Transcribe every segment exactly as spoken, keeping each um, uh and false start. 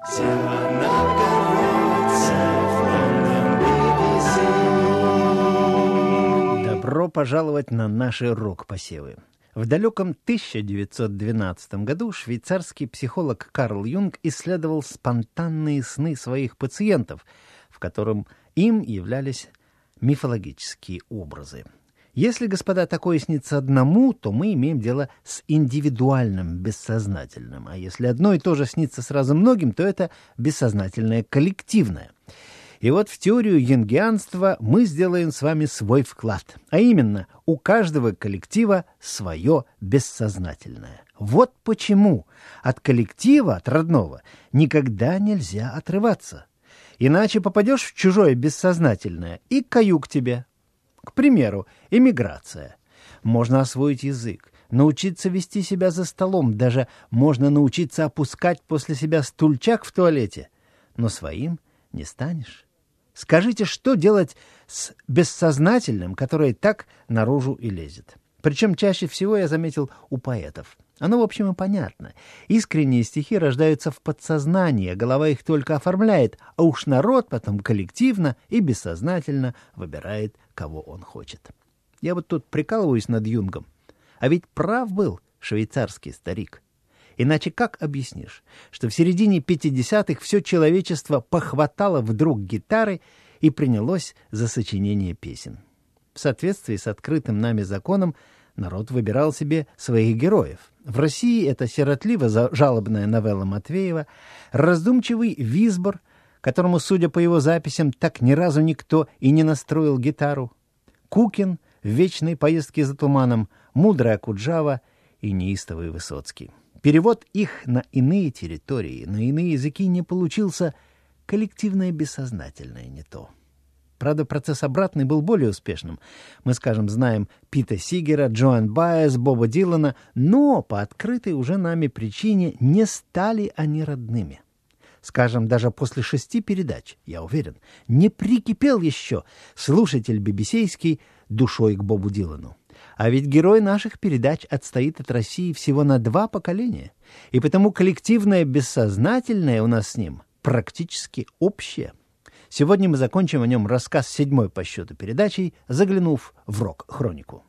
Добро пожаловать на наши рок-посевы. В далеком тысяча девятьсот двенадцатом году швейцарский психолог Карл Юнг исследовал спонтанные сны своих пациентов, в котором им являлись мифологические образы. Если, господа, такое снится одному, то мы имеем дело с индивидуальным бессознательным, а если одно и то же снится сразу многим, то это бессознательное коллективное. И вот в теорию юнгианства мы сделаем с вами свой вклад, а именно у каждого коллектива свое бессознательное. Вот почему от коллектива, от родного, никогда нельзя отрываться. Иначе попадешь в чужое бессознательное и каюк тебе. К примеру, эмиграция. Можно освоить язык, научиться вести себя за столом, даже можно научиться опускать после себя стульчак в туалете, но своим не станешь. Скажите, что делать с бессознательным, которое так наружу и лезет? Причем чаще всего я заметил у поэтов. Оно, в общем, и понятно. Искренние стихи рождаются в подсознании, а голова их только оформляет, а уж народ потом коллективно и бессознательно выбирает, кого он хочет. Я вот тут прикалываюсь над Юнгом. А ведь прав был швейцарский старик. Иначе как объяснишь, что в середине пятидесятых все человечество похватало вдруг гитары и принялось за сочинение песен? В соответствии с открытым нами законом народ выбирал себе своих героев. В России это сиротливо-жалобная новелла Матвеева, раздумчивый Висбор, которому, судя по его записям, так ни разу никто и не настроил гитару, Кукин в вечной поездке за туманом, мудрая Куджава и неистовый Высоцкий. Перевод их на иные территории, на иные языки не получился, коллективное бессознательное не то. Правда, процесс обратный был более успешным. Мы, скажем, знаем Пита Сигера, Джоан Баez, Боба Дилана, но по открытой уже нами причине не стали они родными. Скажем, даже после шести передач, я уверен, не прикипел еще слушатель бибисейский душой к Бобу Дилану. А ведь герой наших передач отстоит от России всего на два поколения, и потому коллективное бессознательное у нас с ним практически общее. Сегодня мы закончим о нем рассказ седьмой по счету передачей, заглянув в рок-хронику.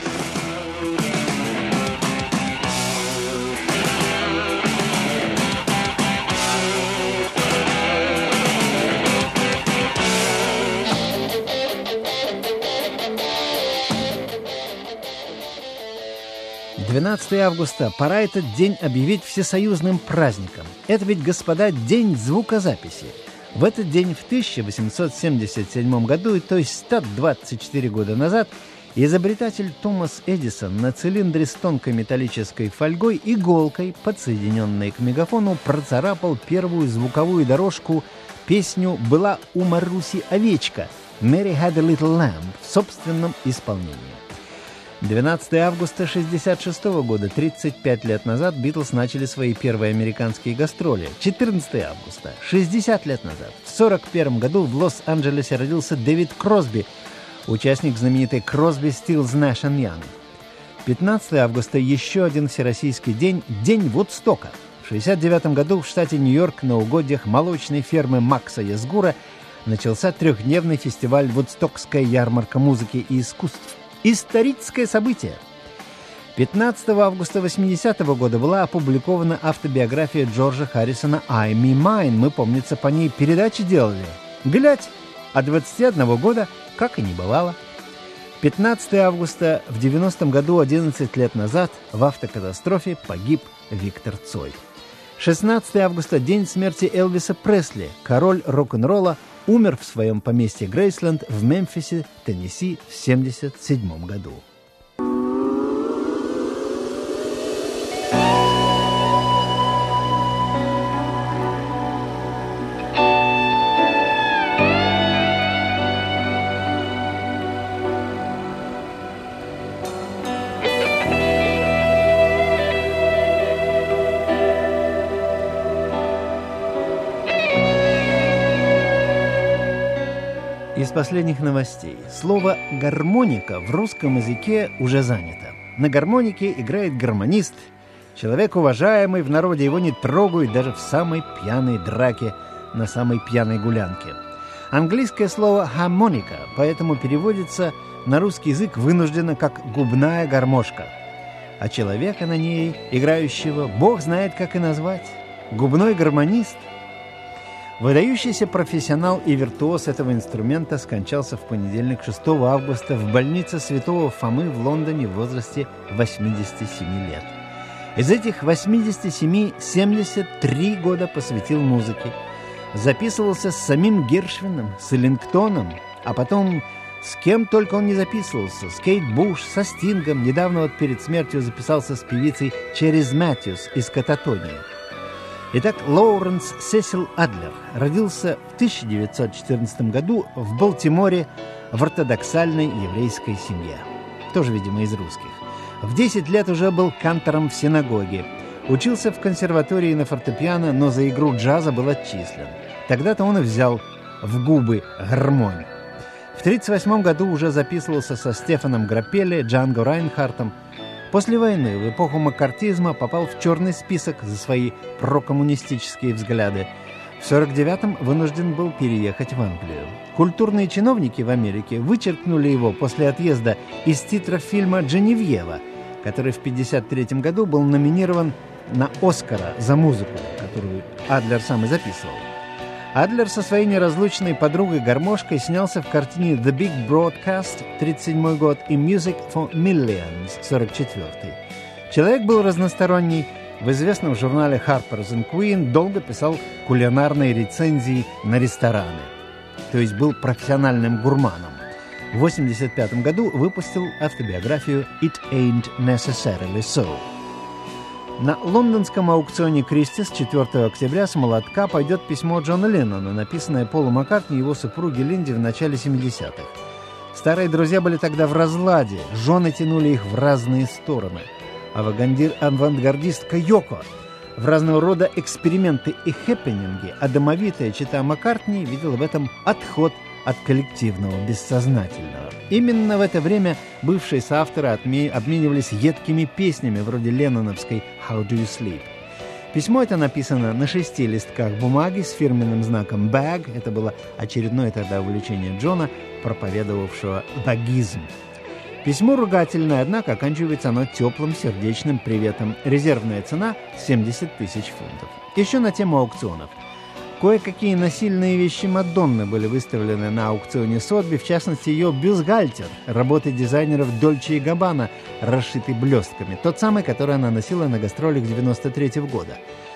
двенадцатого августа. Пора этот день объявить всесоюзным праздником. Это ведь, господа, день звукозаписи. В этот день в тысяча восемьсот семьдесят седьмом году, то есть сто двадцать четыре года назад, изобретатель Томас Эдисон на цилиндре с тонкой металлической фольгой иголкой, подсоединенной к мегафону, процарапал первую звуковую дорожку, песню «Была у Маруси овечка» «Mary had a little lamb» в собственном исполнении. двенадцатого августа шестьдесят шестого года, тридцать пять лет назад, Битлз начали свои первые американские гастроли. четырнадцатого августа, шестьдесят лет назад, в сорок первом году в Лос-Анджелесе родился Дэвид Кросби, участник знаменитой Кросби, Стиллз, Нэш энд Янг. пятнадцатого августа еще один всероссийский день – День Вудстока. В шестьдесят девятом году в штате Нью-Йорк на угодьях молочной фермы Макса Язгура начался трехдневный фестиваль «Вудстокская ярмарка музыки и искусств». Историческое событие. пятнадцатого августа восьмидесятого года была опубликована автобиография Джорджа Харрисона «I Me Mine». Мы, помнится, по ней передачи делали. Глядь, а двадцати одного года как и не бывало. пятнадцатого августа в девяностом году, одиннадцать лет назад, в автокатастрофе погиб Виктор Цой. шестнадцатого августа – день смерти Элвиса Пресли, король рок-н-ролла, умер в своем поместье Грейсленд в Мемфисе, Теннесси, в семьдесят седьмом году. Из последних новостей. Слово «гармоника» в русском языке уже занято. На гармонике играет гармонист, Человек уважаемый, в народе его не трогают даже в самой пьяной драке, на самой пьяной гулянке. Английское слово «хармоника» поэтому переводится на русский язык вынужденно как «губная гармошка». А человека на ней, играющего, Бог знает, как и назвать. Губной гармонист. Выдающийся профессионал и виртуоз этого инструмента скончался в понедельник, шестого августа, в больнице Святого Фомы в Лондоне в возрасте восьмидесяти семи лет. Из этих восьмидесяти семи семьдесят три года посвятил музыке. Записывался с самим Гершвином, с Эллингтоном, а потом с кем только он не записывался. С Кейт Буш, со Стингом. Недавно вот перед смертью записался с певицей Черис Мэтьюс из Кататонии. Итак, Лоуренс Сесил Адлер родился в тысяча девятьсот четырнадцатом году в Балтиморе в ортодоксальной еврейской семье. Тоже, видимо, из русских. В десять лет уже был кантором в синагоге. Учился в консерватории на фортепиано, но за игру джаза был отчислен. Тогда-то он и взял в губы гармонь. В тридцать восьмом году уже записывался со Стефаном Граппелли, Джанго Райнхартом. После войны, в эпоху маккартизма, попал в черный список за свои прокоммунистические взгляды. В сорок девятом вынужден был переехать в Англию. Культурные чиновники в Америке вычеркнули его после отъезда из титров фильма «Дженевьева», который в пятьдесят третьем году был номинирован на «Оскара» за музыку, которую Адлер сам и записывал. Адлер со своей неразлучной подругой-гармошкой снялся в картине «The Big Broadcast» тридцать седьмой год и «Music for Millions» сорок четвёртый. Человек был разносторонний. В известном журнале Harper's and Queen долго писал кулинарные рецензии на рестораны. То есть был профессиональным гурманом. В восемьдесят пятом году выпустил автобиографию «It Ain't Necessarily So». На лондонском аукционе Кристис четвёртого октября с молотка пойдет письмо Джона Леннона, написанное Полу Маккартни и его супруге Линде в начале семидесятых. Старые друзья были тогда в разладе, жены тянули их в разные стороны. Авангардистка Йоко в разного рода эксперименты и хэппенинги, а домовитая чета Маккартни видела в этом отход от коллективного бессознательного. Именно в это время бывшие соавторы отме... обменивались едкими песнями вроде ленноновской «How do you sleep?». Письмо это написано на шести листках бумаги с фирменным знаком «Bag». Это было очередное тогда увлечение Джона, проповедовавшего багизм. Письмо ругательное, однако оканчивается оно теплым сердечным приветом. Резервная цена – семьдесят тысяч фунтов. Еще на тему аукционов. Кое-какие насильные вещи Мадонны были выставлены на аукционе Сотби, в частности, ее бюстгальтер, работы дизайнеров Дольче и Габбана, расшитый блестками, тот самый, который она носила на гастролях девяносто третьего года.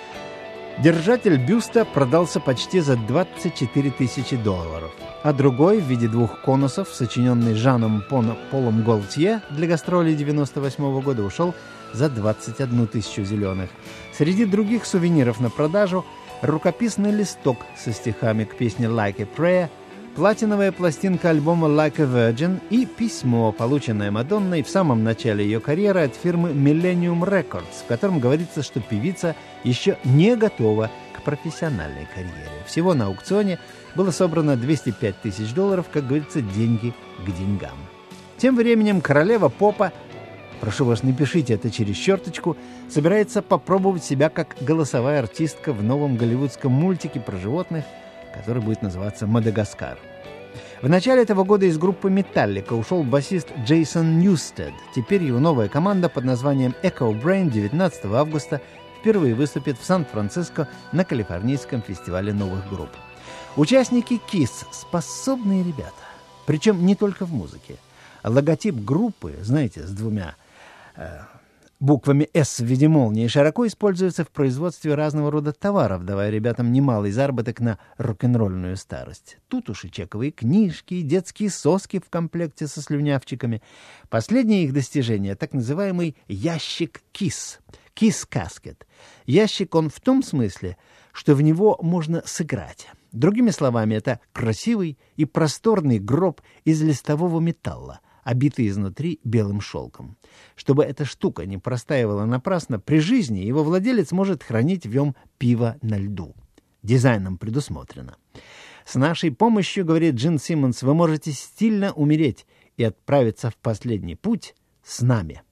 Держатель бюста продался почти за двадцать четыре тысячи долларов, а другой в виде двух конусов, сочиненный Жаном Полом Голтье для гастролей девяносто восьмого года, ушел за двадцать одну тысячу зеленых. Среди других сувениров на продажу рукописный листок со стихами к песне «Like a Prayer», платиновая пластинка альбома «Like a Virgin» и письмо, полученное Мадонной в самом начале ее карьеры от фирмы Millennium Records, в котором говорится, что певица еще не готова к профессиональной карьере. Всего на аукционе было собрано двести пять тысяч долларов, как говорится, деньги к деньгам. Тем временем королева попа, прошу вас, не пишите это через черточку, собирается попробовать себя как голосовая артистка в новом голливудском мультике про животных, который будет называться «Мадагаскар». В начале этого года из группы «Металлика» ушел басист Джейсон Ньюстед. Теперь его новая команда под названием Echo Brain девятнадцатого августа впервые выступит в Сан-Франциско на Калифорнийском фестивале новых групп. Участники Kiss – способные ребята, причем не только в музыке. Логотип группы, знаете, с двумя э, буквами «С» в виде молнии широко используется в производстве разного рода товаров, давая ребятам немалый заработок на рок-н-ролльную старость. Тут уж и чековые книжки, и детские соски в комплекте со слюнявчиками. Последнее их достижение — так называемый ящик Kiss, Kiss Casket. Ящик он в том смысле, что в него можно сыграть. Другими словами, это красивый и просторный гроб из листового металла, обитый изнутри белым шелком. Чтобы эта штука не простаивала напрасно, при жизни его владелец может хранить в нем пиво на льду. Дизайном предусмотрено. С нашей помощью, говорит Джин Симмонс, вы можете стильно умереть и отправиться в последний путь с нами.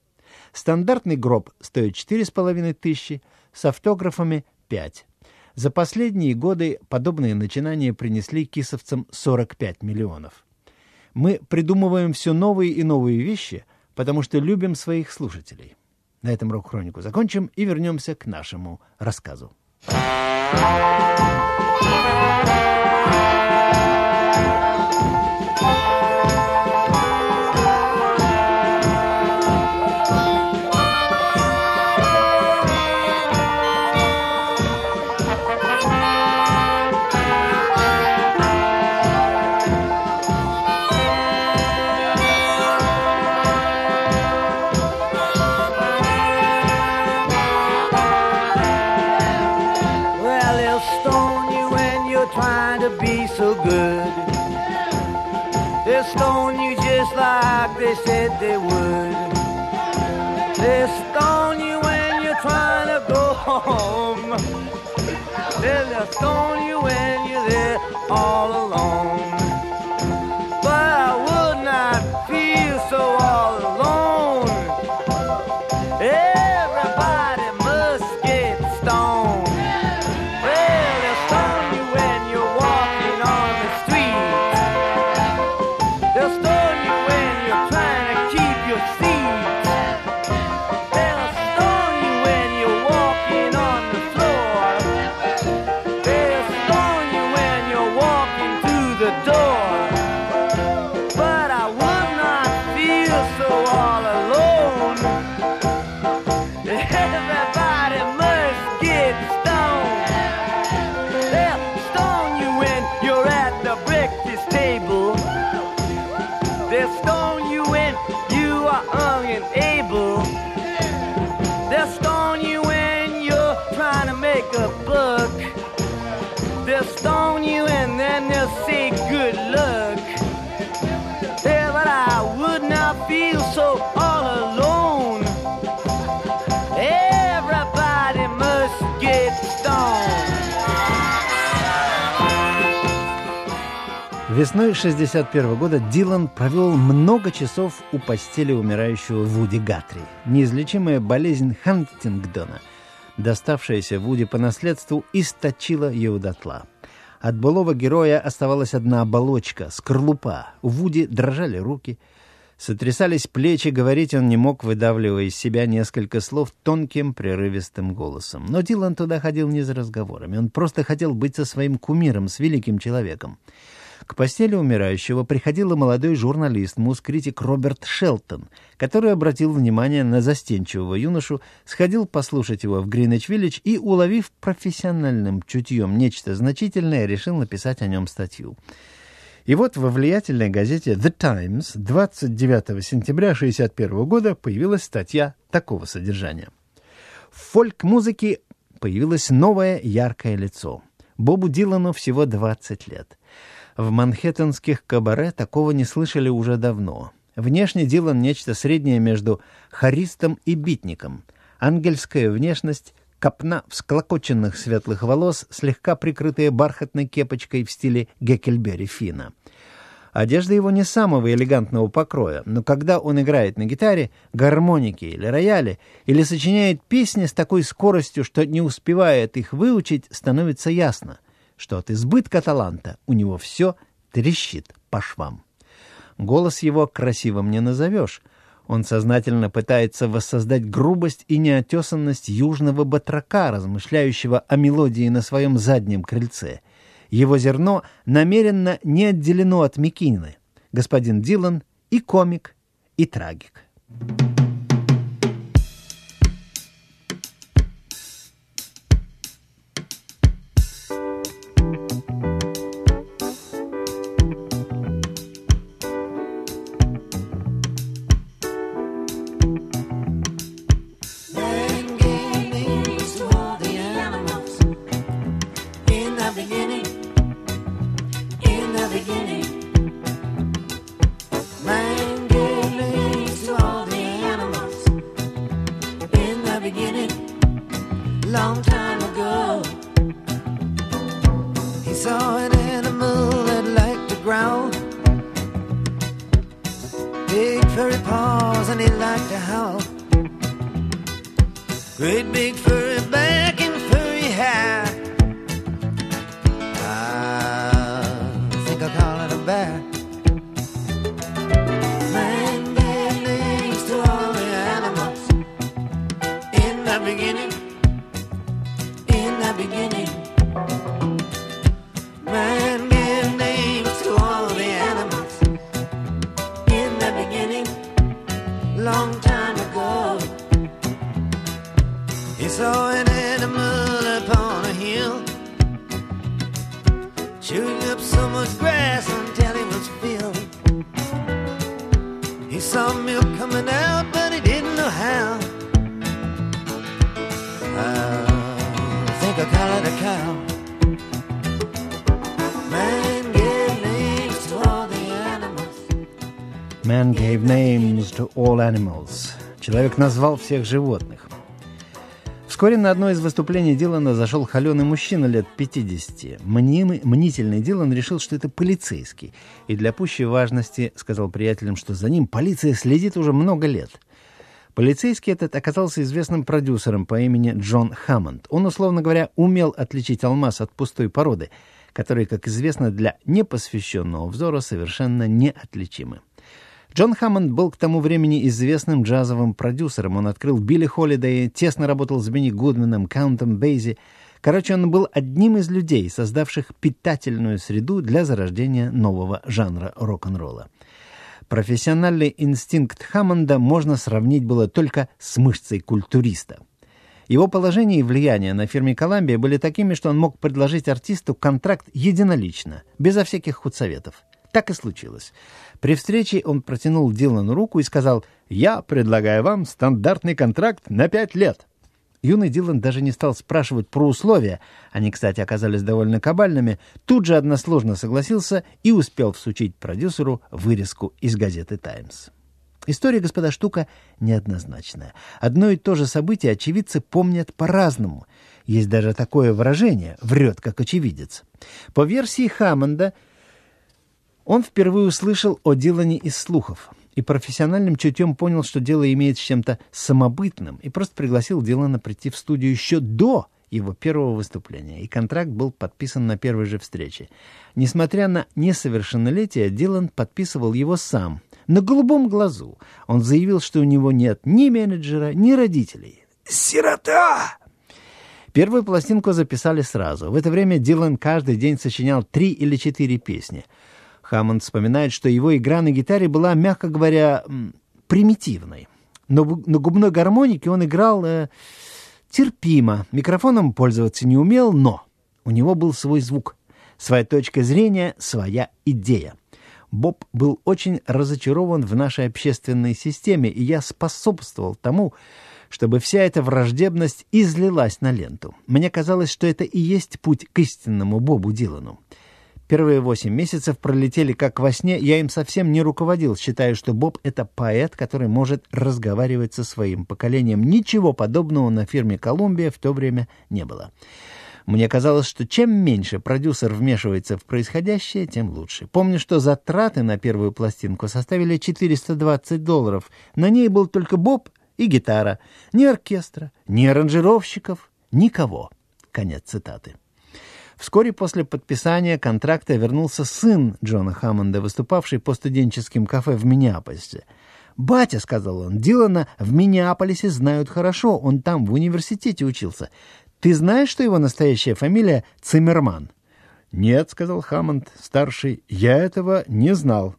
Стандартный гроб стоит четыре с половиной тысячи, с автографами – пять. За последние годы подобные начинания принесли кисовцам сорок пять миллионов. Мы придумываем все новые и новые вещи, потому что любим своих слушателей. На этом рок-хронику закончим и вернемся к нашему рассказу. Trying to be so good, they'll stone you just like they said they would. They'll stone you when you're trying to go home. They'll stone you when you're there all alone. But I would not feel so all alone. Everybody must get stoned. Unable. They'll stone you when you're trying to make a buck. They'll stone you and then they'll say good luck. Yeah, but I would not feel so all alone. Everybody must get stoned. Весной шестьдесят первого года Дилан провел много часов у постели умирающего Вуди Гатри. Неизлечимая болезнь Хантингдона, доставшаяся Вуди по наследству, источила его дотла. От былого героя оставалась одна оболочка, скорлупа. У Вуди дрожали руки, сотрясались плечи, говорить он не мог, выдавливая из себя несколько слов тонким, прерывистым голосом. Но Дилан туда ходил не за разговорами, он просто хотел быть со своим кумиром, с великим человеком. К постели умирающего приходил молодой журналист, муз-критик Роберт Шелтон, который обратил внимание на застенчивого юношу, сходил послушать его в Гринвич-Виллидж и, уловив профессиональным чутьем нечто значительное, решил написать о нем статью. И вот во влиятельной газете «The Times» двадцать девятого сентября шестьдесят первого года появилась статья такого содержания. В фольк-музыке появилось новое яркое лицо. Бобу Дилану всего двадцать лет. В манхэттенских кабаре такого не слышали уже давно. Внешне Дилан нечто среднее между хористом и битником. Ангельская внешность, копна всклокоченных светлых волос, слегка прикрытая бархатной кепочкой в стиле Геккельбери Финна. Одежда его не самого элегантного покроя, но когда он играет на гитаре, гармонике или рояле, или сочиняет песни с такой скоростью, что не успевает их выучить, становится ясно, что от избытка таланта у него все трещит по швам. Голос его красивым не назовешь. Он сознательно пытается воссоздать грубость и неотесанность южного батрака, размышляющего о мелодии на своем заднем крыльце. Его зерно намеренно не отделено от мекины. Господин Дилан и комик, и трагик. Long time ago, he saw an animal that liked to growl, big furry paws, and he liked to howl. Great big furry back and furry hair. I think I'll call it a bear. Man gave names to all the animals in the beginning. In the beginning, man gave names to all the animals in the beginning, long time ago. He saw an animal upon a hill, chewing up so much grass until he was filled. He saw milk coming out, but he didn't know how. Uh, I call it a cow. Man gave names to all the animals. Man gave names to all animals. Человек назвал всех животных. Вскоре на одно из выступлений Дилана зашел холеный мужчина лет пятидесяти. Мнимый, мнительный Дилан решил, что это полицейский, и для пущей важности сказал приятелям, что за ним полиция следит уже много лет. Полицейский этот оказался известным продюсером по имени Джон Хаммонд. Он, условно говоря, умел отличить алмаз от пустой породы, которые, как известно, для непосвященного взора совершенно неотличимы. Джон Хаммонд был к тому времени известным джазовым продюсером. Он открыл Билли Холидей, тесно работал с Бенни Гудманом, Каунтом Бейзи. Короче, он был одним из людей, создавших питательную среду для зарождения нового жанра рок-н-ролла. Профессиональный инстинкт Хаммонда можно сравнить было только с мышцей культуриста. Его положение и влияние на фирме «Коламбия» были такими, что он мог предложить артисту контракт единолично, безо всяких худсоветов. Так и случилось. При встрече он протянул Дилану руку и сказал: «Я предлагаю вам стандартный контракт на пять лет». Юный Дилан даже не стал спрашивать про условия, они, кстати, оказались довольно кабальными, тут же односложно согласился и успел всучить продюсеру вырезку из газеты «Таймс». История, господа, штука неоднозначная. Одно и то же событие очевидцы помнят по-разному. Есть даже такое выражение «врет, как очевидец». По версии Хаммонда, он впервые услышал о Дилане из слухов и профессиональным чутьем понял, что дело имеет с чем-то самобытным, и просто пригласил Дилана прийти в студию еще до его первого выступления, и контракт был подписан на первой же встрече. Несмотря на несовершеннолетие, Дилан подписывал его сам, на голубом глазу. Он заявил, что у него нет ни менеджера, ни родителей. «Сирота!» Первую пластинку записали сразу. В это время Дилан каждый день сочинял три или четыре песни. Хаммонд вспоминает, что его игра на гитаре была, мягко говоря, примитивной. Но на губной гармонике он играл э, терпимо. Микрофоном пользоваться не умел, но у него был свой звук, своя точка зрения, своя идея. Боб был очень разочарован в нашей общественной системе, и я способствовал тому, чтобы вся эта враждебность излилась на ленту. Мне казалось, что это и есть путь к истинному Бобу Дилану. Первые восемь месяцев пролетели как во сне, я им совсем не руководил, считая, что Боб — это поэт, который может разговаривать со своим поколением. Ничего подобного на фирме «Колумбия» в то время не было. Мне казалось, что чем меньше продюсер вмешивается в происходящее, тем лучше. Помню, что затраты на первую пластинку составили четыреста двадцать долларов. На ней был только Боб и гитара. Ни оркестра, ни аранжировщиков, никого. Конец цитаты. Вскоре после подписания контракта вернулся сын Джона Хаммонда, выступавший по студенческим кафе в Миннеаполисе. «Батя, — сказал он, — Дилана в Миннеаполисе знают хорошо, он там в университете учился. Ты знаешь, что его настоящая фамилия Циммерман?» «Нет, — сказал Хаммонд, старший, — я этого не знал».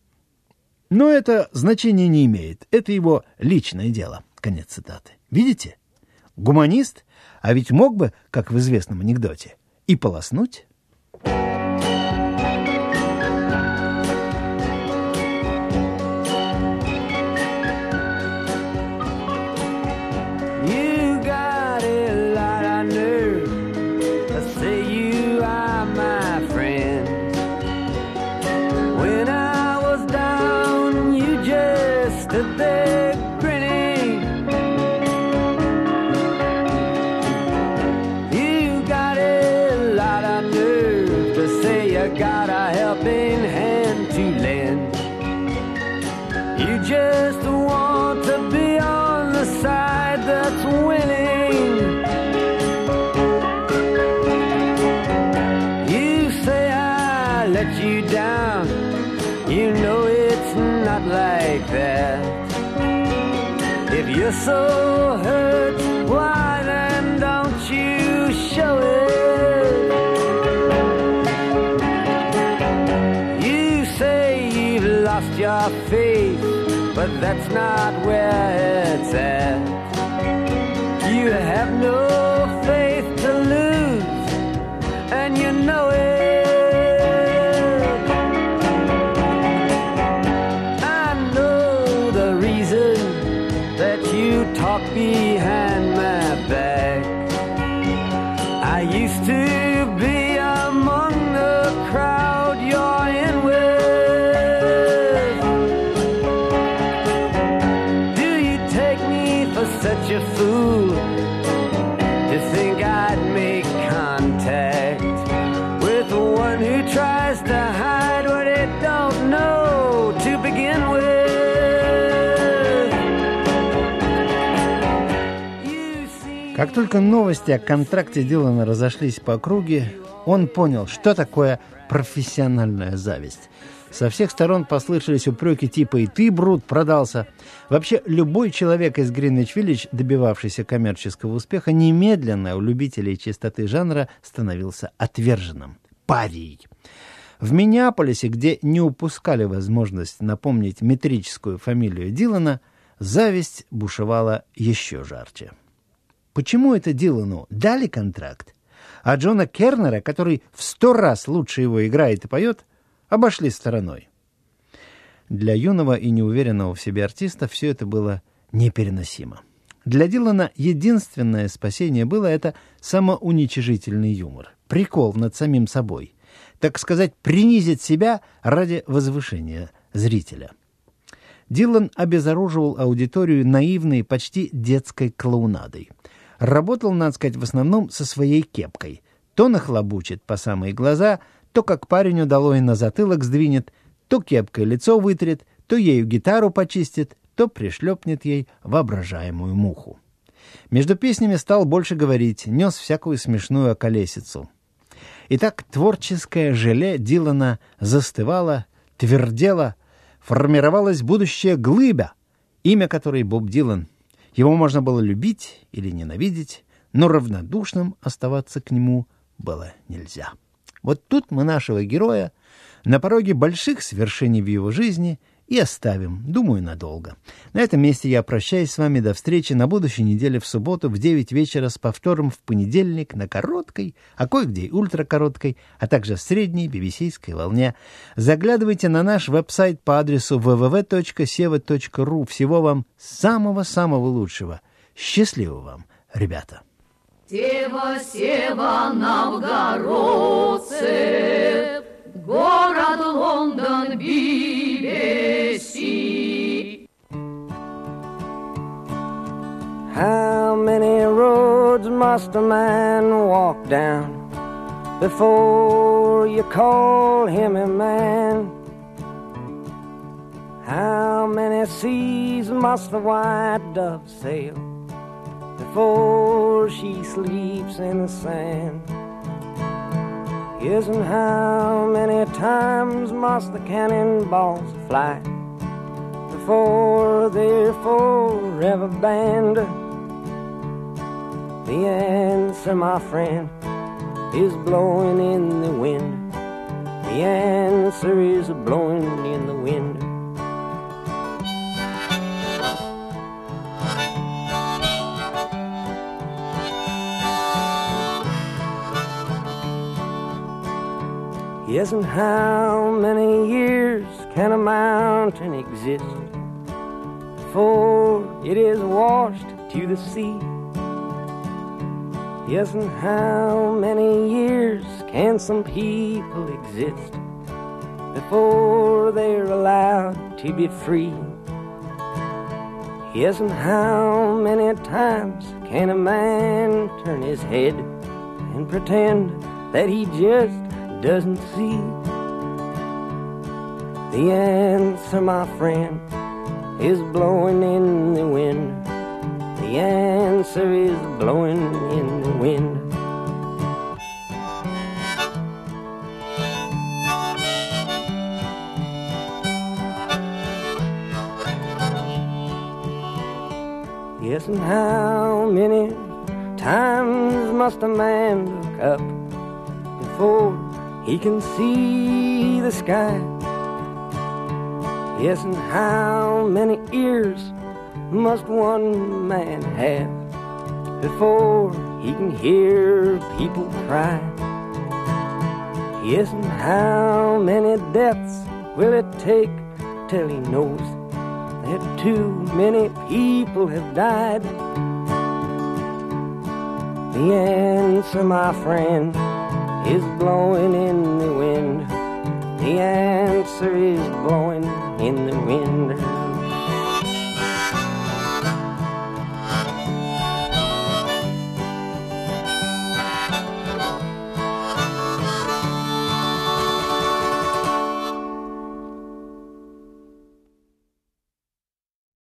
«Но это значения не имеет, это его личное дело». Конец цитаты. Видите? Гуманист, а ведь мог бы, как в известном анекдоте, и полоснуть. You just want to be on the side that's winning. let you down. You know it's not like that. If you're so hurt, why then don't you show it? You say you've lost your faith, but that's not where it's at. You have no faith to lose, and you know it. I know the reason that you talk behind my back. I used to be among the crowd you're in with. Do you take me for such a fool to think I'd make contact with the one who tries to hide what it don't know to begin with? Как только новости о контракте Дилана разошлись по округе, он понял, что такое профессиональная зависть. Со всех сторон послышались упреки типа «и ты, Брут, продался». Вообще, любой человек из Гринвич-Виллидж, добивавшийся коммерческого успеха, немедленно у любителей чистоты жанра становился отверженным, парией. В Миннеаполисе, где не упускали возможность напомнить метрическую фамилию Дилана, зависть бушевала еще жарче. Почему это Дилану дали контракт, а Джона Кернера, который в сто раз лучше его играет и поет, обошли стороной? Для юного и неуверенного в себе артиста все это было непереносимо. Для Дилана единственное спасение было это самоуничижительный юмор, прикол над самим собой, так сказать, принизить себя ради возвышения зрителя. Дилан обезоруживал аудиторию наивной, почти детской клоунадой. Работал, надо сказать, в основном со своей кепкой. То нахлобучит по самые глаза, то как парень удалой на затылок сдвинет, то кепкой лицо вытрет, то ею гитару почистит, то пришлепнет ей воображаемую муху. Между песнями стал больше говорить, нес всякую смешную околесицу. Итак, творческое желе Дилана застывало, твердело, формировалась будущая глыба, имя которой Боб Дилан. Его можно было любить или ненавидеть, но равнодушным оставаться к нему было нельзя. Вот тут мы нашего героя на пороге больших свершений в его жизни и оставим, думаю, надолго. На этом месте я прощаюсь с вами до встречи на будущей неделе в субботу в девять вечера с повтором в понедельник на короткой, а кое-где и ультракороткой, а также средней би би си-ской волне. Заглядывайте на наш веб-сайт по адресу дабл ю дабл ю дабл ю точка сева точка ру. Всего вам самого-самого лучшего. Счастливо вам, ребята! Сева, Сева, новгородцы, город Лондон, би би си. How many roads must a man walk down before you call him a man? How many seas must the white dove sail before she sleeps in the sand? Yes, and how many times must the cannonballs fly before they're forever banned? The answer, my friend, is blowing in the wind. The answer is blowing in the wind. Yes, and how many years can a mountain exist before it is washed to the sea? Yes, and how many years can some people exist before they're allowed to be free? Yes, and how many times can a man turn his head and pretend that he just doesn't see? The answer, my friend, is blowing in the wind. The answer is blowing in the wind. Yes, and how many times must a man look up before he can see the sky? Yes, and how many ears must one man have before he can hear people cry? Yes, and how many deaths will it take till he knows that too many people have died? The answer, my friend, is blowing in